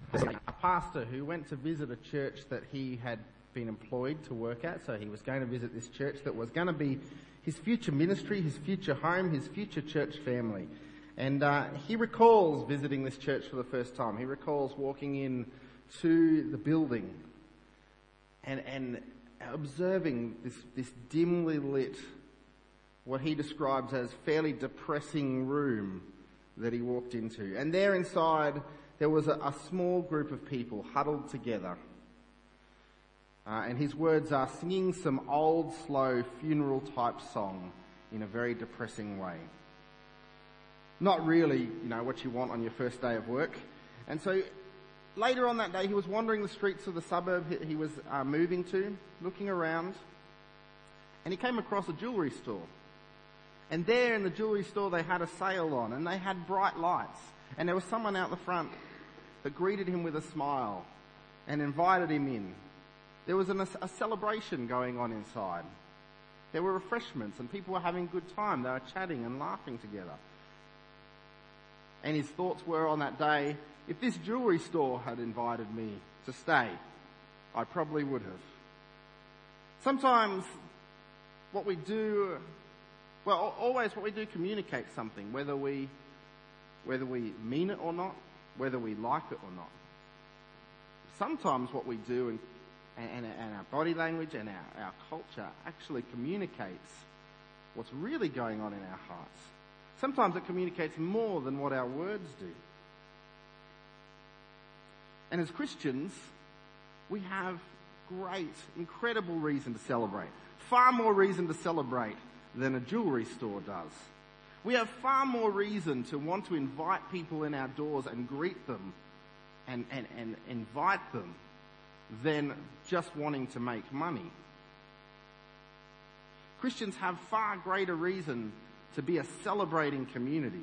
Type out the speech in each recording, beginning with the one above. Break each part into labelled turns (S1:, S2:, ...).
S1: a pastor who went to visit a church that he had been employed to work at. So he was going to visit this church that was going to be his future ministry, his future home, his future church family. And he recalls visiting this church for the first time. He recalls walking in to the building and observing this dimly lit, what he describes as fairly depressing room that he walked into. And there inside, there was a small group of people huddled together. And his words are singing some old, slow, funeral-type song in a very depressing way. Not really, what you want on your first day of work. And so later on that day, he was wandering the streets of the suburb he was moving to, looking around, and he came across a jewellery store. And there in the jewellery store, they had a sale on, and they had bright lights. And there was someone out the front that greeted him with a smile and invited him in. There was a celebration going on inside. There were refreshments, and people were having a good time. They were chatting and laughing together. And his thoughts were on that day, if this jewellery store had invited me to stay, I probably would have. Sometimes what we do, always what we do communicates something, whether we mean it or not, whether we like it or not. Sometimes what we do and our body language and our culture actually communicates what's really going on in our hearts. Sometimes it communicates more than what our words do. And as Christians, we have great, incredible reason to celebrate. Far more reason to celebrate than a jewellery store does. We have far more reason to want to invite people in our doors and greet them and invite them than just wanting to make money. Christians have far greater reason to be a celebrating community.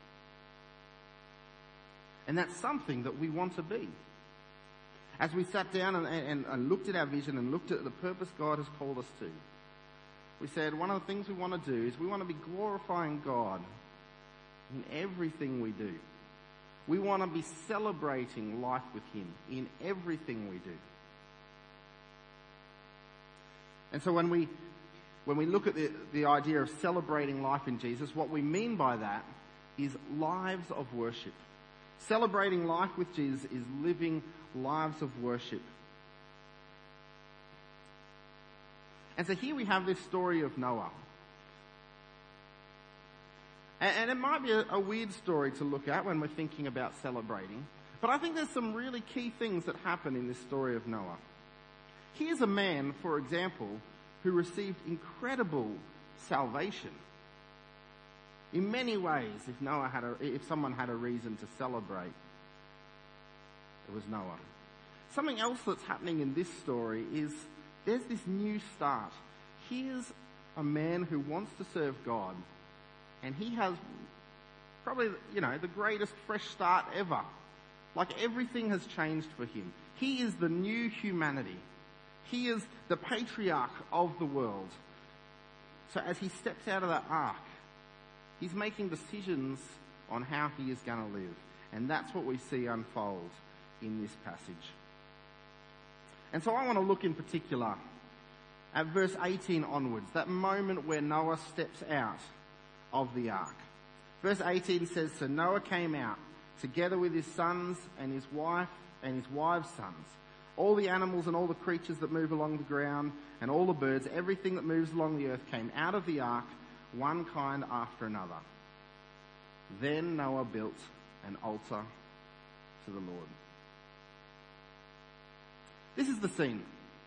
S1: And that's something that we want to be. As we sat down and looked at our vision and looked at the purpose God has called us to, we said one of the things we want to do is we want to be glorifying God in everything we do. We want to be celebrating life with Him in everything we do. And so when we look at the idea of celebrating life in Jesus, what we mean by that is lives of worship. Celebrating life with Jesus is living lives of worship. And so here we have this story of Noah. And it might be a weird story to look at when we're thinking about celebrating, but I think there's some really key things that happen in this story of Noah. Here's a man, for example, who received incredible salvation. In many ways, if someone had a reason to celebrate, it was Noah. Something else that's happening in this story is there's this new start. Here's a man who wants to serve God, and he has probably, the greatest fresh start ever. Like everything has changed for him. He is the new humanity. He is the patriarch of the world. So as he steps out of that ark, he's making decisions on how he is going to live. And that's what we see unfold in this passage. And so I want to look in particular at verse 18 onwards, that moment where Noah steps out of the ark. Verse 18 says, "So Noah came out, together with his sons and his wife and his wife's sons. All the animals and all the creatures that move along the ground and all the birds, everything that moves along the earth came out of the ark, one kind after another. Then Noah built an altar to the Lord." This is the scene.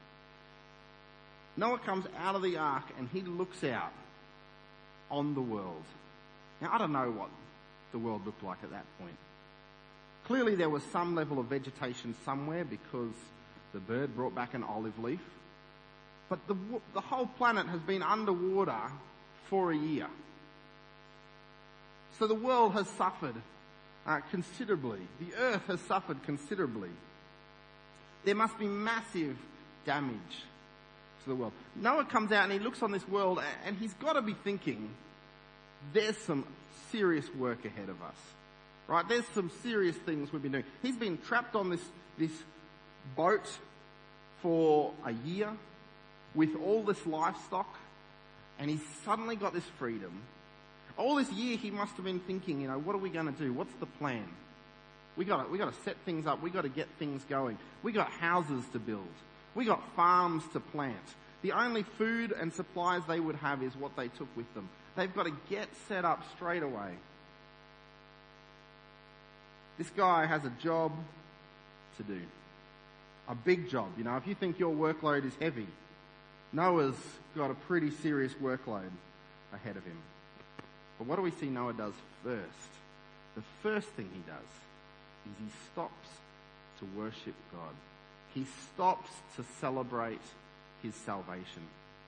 S1: Noah comes out of the ark and he looks out on the world. Now, I don't know what the world looked like at that point. Clearly there was some level of vegetation somewhere because the bird brought back an olive leaf. But the whole planet has been underwater for a year. So the world has suffered considerably. The earth has suffered considerably. There must be massive damage to the world. Noah comes out and he looks on this world and he's got to be thinking, there's some serious work ahead of us. Right? There's some serious things we've been doing. He's been trapped on this boat for a year with all this livestock, and he's suddenly got this freedom. All this year he must have been thinking, what are we going to do? What's the plan? We got to set things up. We got to get things going. We got houses to build. We got farms to plant. The only food and supplies they would have is what they took with them. They've got to get set up straight away. This guy has a job to do. A big job. If you think your workload is heavy, Noah's got a pretty serious workload ahead of him. But what do we see Noah does first? The first thing he does is he stops to worship God. He stops to celebrate his salvation.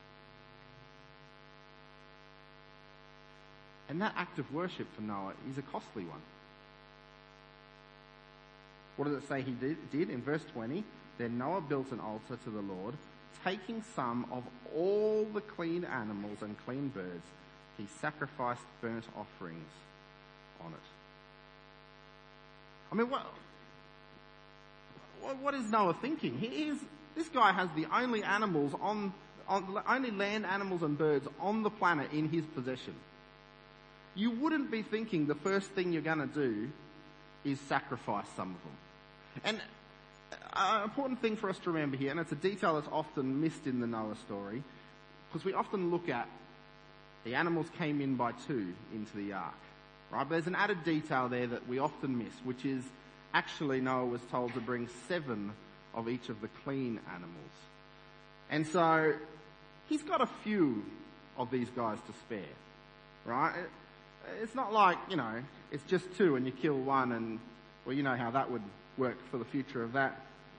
S1: And that act of worship for Noah is a costly one. What does it say he did? In verse 20, then Noah built an altar to the Lord, taking some of all the clean animals and clean birds. He sacrificed burnt offerings on it. I mean, what is Noah thinking? This guy has the only animals only land animals and birds on the planet in his possession. You wouldn't be thinking the first thing you're going to do is sacrifice some of them. And an important thing for us to remember here, and it's a detail that's often missed in the Noah story, because we often look at the animals came in by two into the ark, right? But there's an added detail there that we often miss, which is actually Noah was told to bring 7 of each of the clean animals. And so he's got a few of these guys to spare, right? It's not like, it's just 2 and you kill one and, well, you know how that would work for the future of that.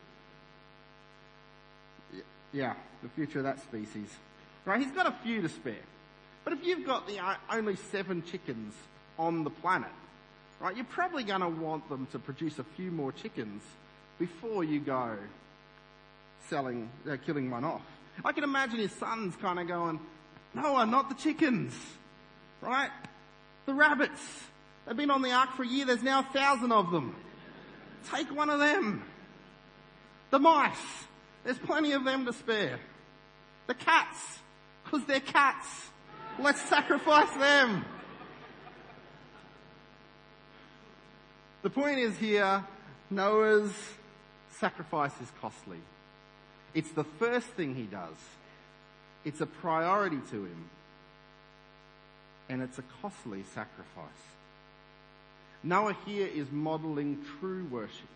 S1: Yeah, the future of that species. Right, he's got a few to spare. But if you've got only 7 chickens on the planet, right, you're probably going to want them to produce a few more chickens before you go killing one off. I can imagine his sons kind of going, Noah, not the chickens, right? The rabbits. They've been on the ark for a year. There's now 1,000 of them. Take one of them. The mice. There's plenty of them to spare. The cats. Because they're cats. Let's sacrifice them. The point is here, Noah's sacrifice is costly. It's the first thing he does. It's a priority to him. And it's a costly sacrifice. Noah here is modeling true worship.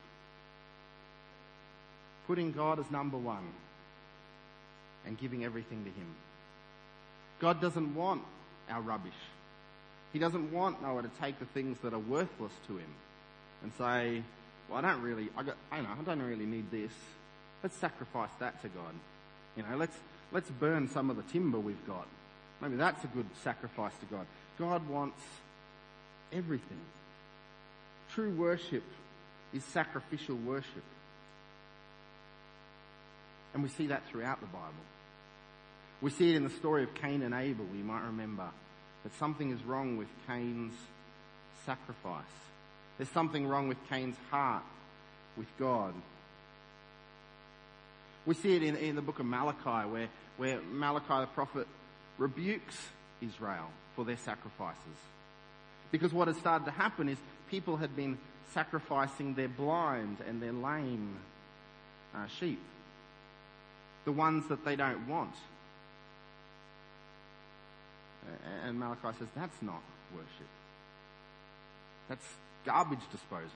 S1: Putting God as number one and giving everything to him. God doesn't want our rubbish. He doesn't want Noah to take the things that are worthless to him and say, well, I don't really need this. Let's sacrifice that to God. Let's burn some of the timber we've got. Maybe that's a good sacrifice to God. God wants everything. True worship is sacrificial worship. And we see that throughout the Bible. We see it in the story of Cain and Abel. You might remember that something is wrong with Cain's sacrifice. There's something wrong with Cain's heart with God. We see it in the book of Malachi, where Malachi the prophet rebukes Israel for their sacrifices. Because what has started to happen is people had been sacrificing their blind and their lame sheep. The ones that they don't want. And Malachi says, that's not worship. That's garbage disposal.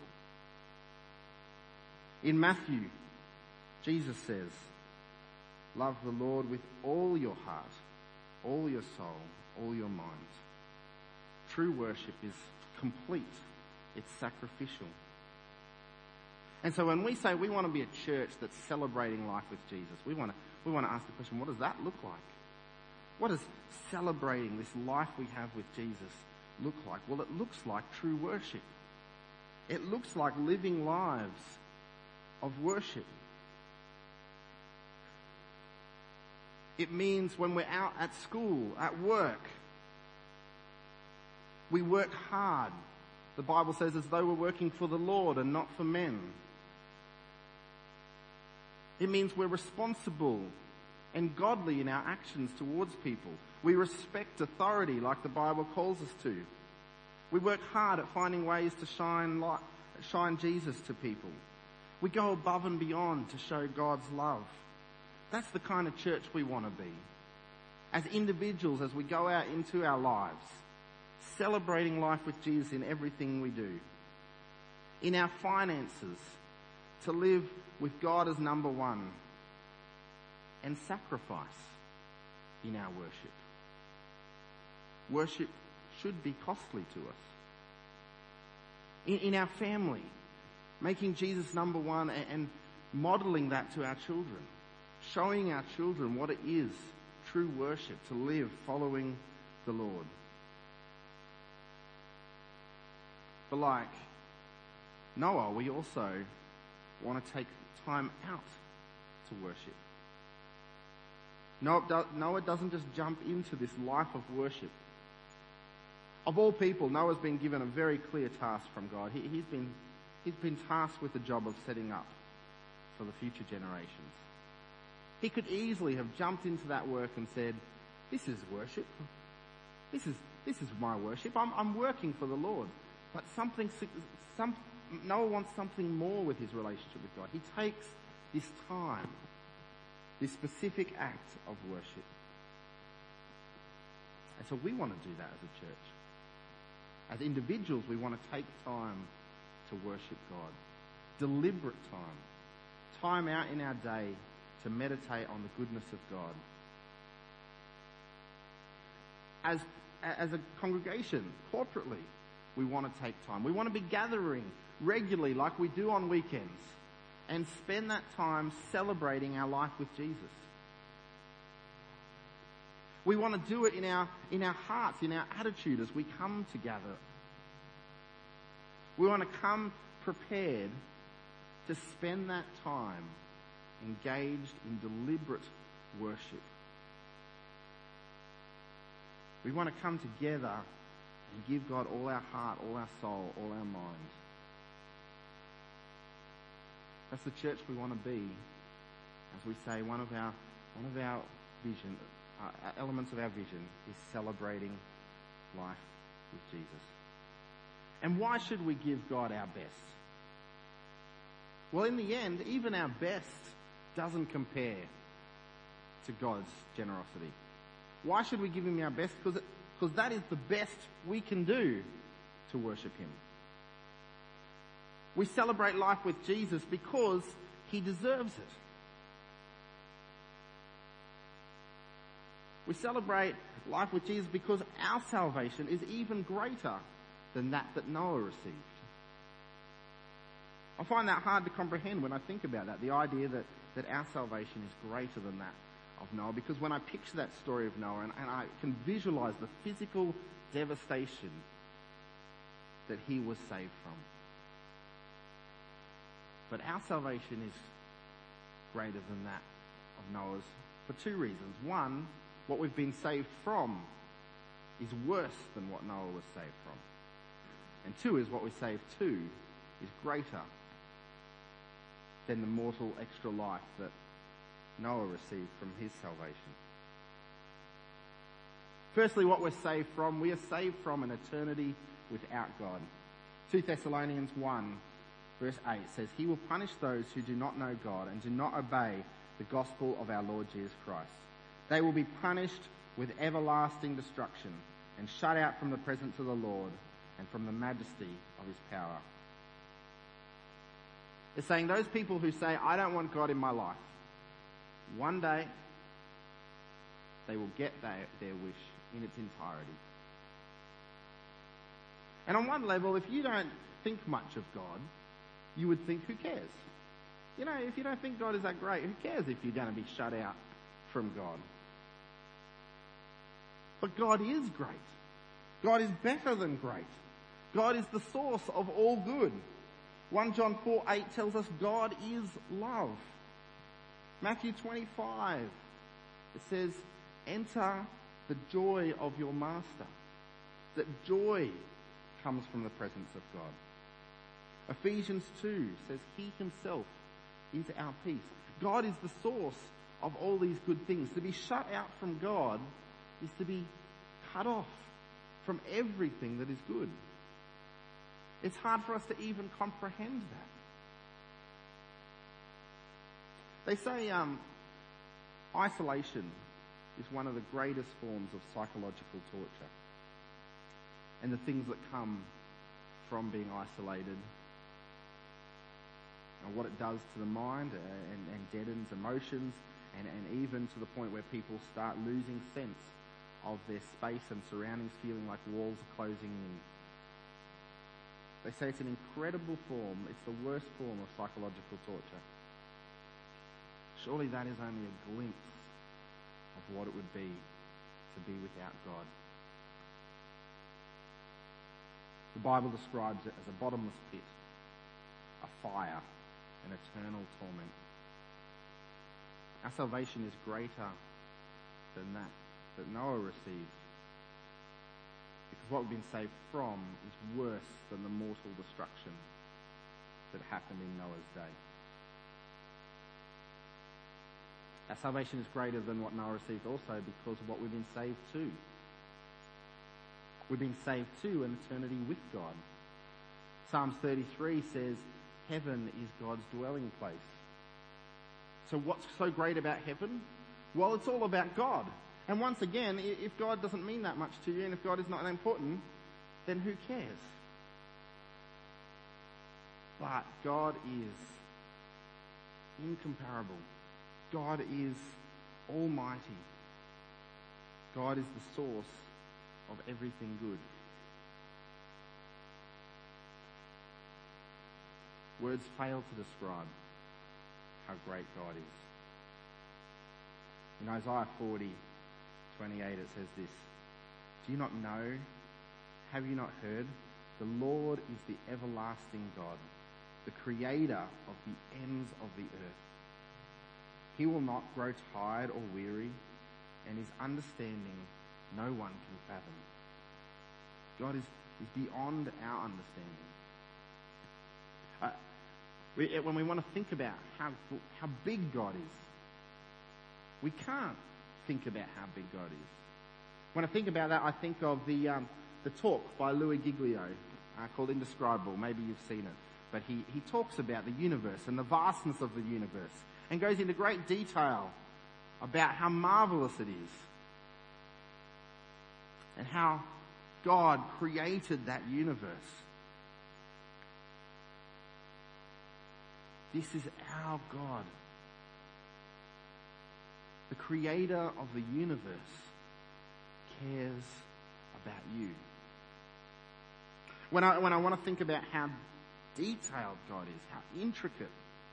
S1: In Matthew, Jesus says, love the Lord with all your heart, all your soul, all your mind. True worship is complete. It's sacrificial. And so when we say we want to be a church that's celebrating life with Jesus, we want to ask the question, what does that look like? What does celebrating this life we have with Jesus look like? Well, it looks like true worship. It looks like living lives of worship. It means when we're out at school, at work, we work hard The Bible says, as though we're working for the Lord and not for men. It means we're responsible and godly in our actions towards people. We respect authority like the Bible calls us to. We work hard at finding ways to shine Jesus to people. We go above and beyond to show God's love. That's the kind of church we want to be. As individuals, as we go out into our lives, celebrating life with Jesus in everything we do. In our finances, to live with God as number one. And sacrifice in our worship. Worship should be costly to us. In our family, making Jesus number one and modelling that to our children. Showing our children what it is, true worship, to live following the Lord. But like Noah, we also want to take time out to worship. Noah doesn't just jump into this life of worship. Of all people, Noah's been given a very clear task from God. He's been tasked with the job of setting up for the future generations. He could easily have jumped into that work and said, this is worship. This is my worship. I'm working for the Lord. But Noah wants something more with his relationship with God. He takes this time, this specific act of worship. And so we want to do that as a church. As individuals, we want to take time to worship God. Deliberate time. Time out in our day to meditate on the goodness of God. As a congregation, corporately, we want to take time. We want to be gathering regularly like we do on weekends and spend that time celebrating our life with Jesus. We want to do it in our hearts, in our attitude as we come together. We want to come prepared to spend that time engaged in deliberate worship. We want to come together and give God all our heart, all our soul, all our mind. That's the church we want to be. As we say, one of our vision, elements of our vision is celebrating life with Jesus. And why should we give God our best? Well, in the end, even our best doesn't compare to God's generosity. Why should we give him our best? Because that is the best we can do to worship him. We celebrate life with Jesus because he deserves it. We celebrate life with Jesus because our salvation is even greater than that Noah received. I find that hard to comprehend when I think about that, the idea that our salvation is greater than that of Noah, because when I picture that story of Noah and I can visualize the physical devastation that he was saved from. But our salvation is greater than that of Noah's for two reasons. One, what we've been saved from is worse than what Noah was saved from. And two is what we're saved to is greater than the mortal extra life that Noah received from his salvation. Firstly, what we're saved from, we are saved from an eternity without God. 2 Thessalonians 1 verse 8 says, "He will punish those who do not know God and do not obey the gospel of our Lord Jesus Christ. They will be punished with everlasting destruction and shut out from the presence of the Lord and from the majesty of his power." It's saying those people who say, I don't want God in my life, one day they will get their wish in its entirety. And on one level, if you don't think much of God, you would think, who cares? You know, if you don't think God is that great, who cares if you're going to be shut out from God? But God is great. God is better than great. God is the source of all good. 1 John 4:8 tells us God is love. Matthew 25, it says, enter the joy of your master. That joy comes from the presence of God. Ephesians 2 says he himself is our peace. God is the source of all these good things. To be shut out from God is to be cut off from everything that is good. It's hard for us to even comprehend that. They say isolation is one of the greatest forms of psychological torture. And the things that come from being isolated and what it does to the mind and deadens emotions and even to the point where people start losing sense of their space and surroundings, feeling like walls are closing in. They say it's an incredible form, it's the worst form of psychological torture. Surely that is only a glimpse of what it would be to be without God. The Bible describes it as a bottomless pit, a fire, an eternal torment. Our salvation is greater than that Noah received. Because what we've been saved from is worse than the mortal destruction that happened in Noah's day. Our salvation is greater than what Noah received also because of what we've been saved to. We've been saved to an eternity with God. Psalms 33 says, heaven is God's dwelling place. So what's so great about heaven? Well, it's all about God. And once again, if God doesn't mean that much to you, and if God is not that important, then who cares? But God is incomparable. God is almighty. God is the source of everything good. Words fail to describe how great God is. In Isaiah 40:28 it says this, do you not know? Have you not heard? The Lord is the everlasting God, the creator of the ends of the earth. He will not grow tired or weary, and his understanding no one can fathom. God is beyond our understanding. When we want to think about how big God is, we can't think about how big God is. When I think about that, I think of the talk by Louis Giglio called Indescribable. Maybe you've seen it. But he talks about the universe and the vastness of the universe and goes into great detail about how marvelous it is and how God created that universe. This is our God. The creator of the universe cares about you. When I want to think about how detailed God is, how intricate,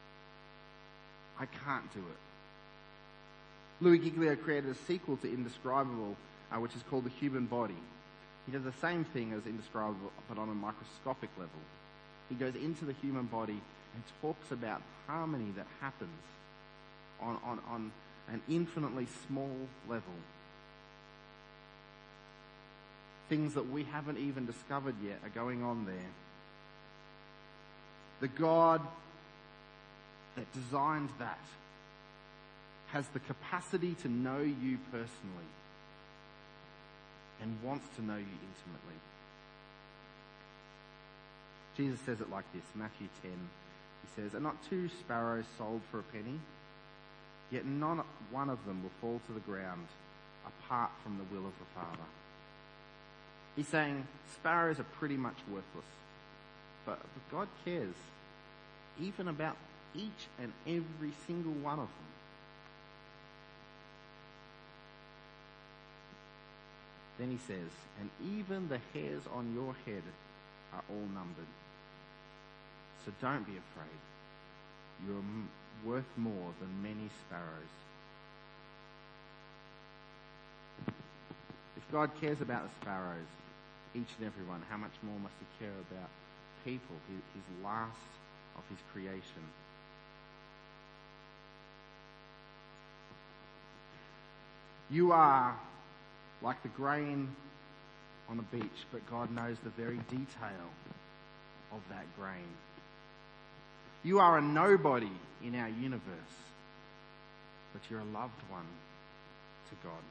S1: I can't do it. Louis Giglio created a sequel to Indescribable, which is called The Human Body. He does the same thing as Indescribable, but on a microscopic level. He goes into the human body and talks about harmony that happens on an infinitely small level. Things that we haven't even discovered yet are going on there. The God that designed that has the capacity to know you personally and wants to know you intimately. Jesus says it like this, Matthew 10. He says, "Are not 2 sparrows sold for a penny? Yet not one of them will fall to the ground apart from the will of the Father." He's saying sparrows are pretty much worthless. But God cares even about each and every single one of them. Then he says, "And even the hairs on your head are all numbered. So don't be afraid. You're worth more than many sparrows." If God cares about the sparrows, each and every one, how much more must he care about people, his last of his creation? You are like the grain on a beach, but God knows the very detail of that grain. You are a nobody in our universe, but you're a loved one to God.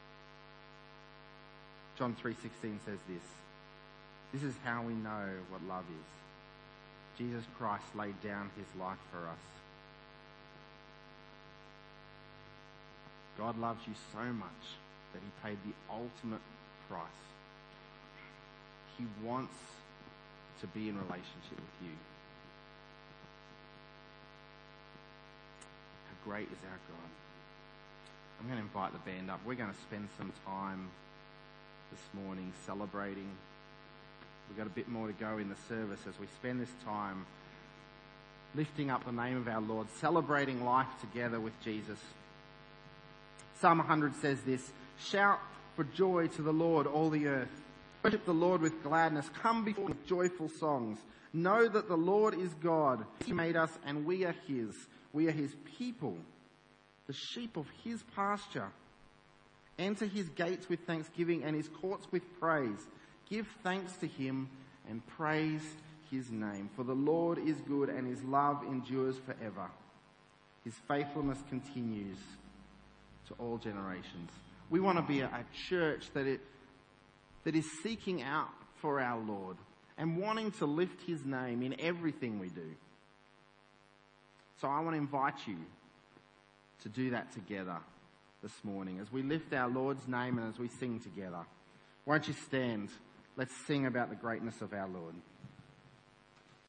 S1: John 3:16 says this. This is how we know what love is. Jesus Christ laid down his life for us. God loves you so much that he paid the ultimate price. He wants to be in relationship with you. How great is our God? I'm going to invite the band up. We're going to spend some time this morning celebrating. We've got a bit more to go in the service as we spend this time lifting up the name of our Lord, celebrating life together with Jesus. Psalm 100 says this, "Shout for joy to the Lord, all the earth. Worship the Lord with gladness. Come before him with joyful songs. Know that the Lord is God. He made us and we are his. We are his people, the sheep of his pasture. Enter his gates with thanksgiving and his courts with praise. Give thanks to him and praise his name. For the Lord is good and his love endures forever. His faithfulness continues to all generations." We want to be a church that is seeking out for our Lord and wanting to lift his name in everything we do. So I want to invite you to do that together this morning as we lift our Lord's name and as we sing together. Won't you stand? Let's sing about the greatness of our Lord.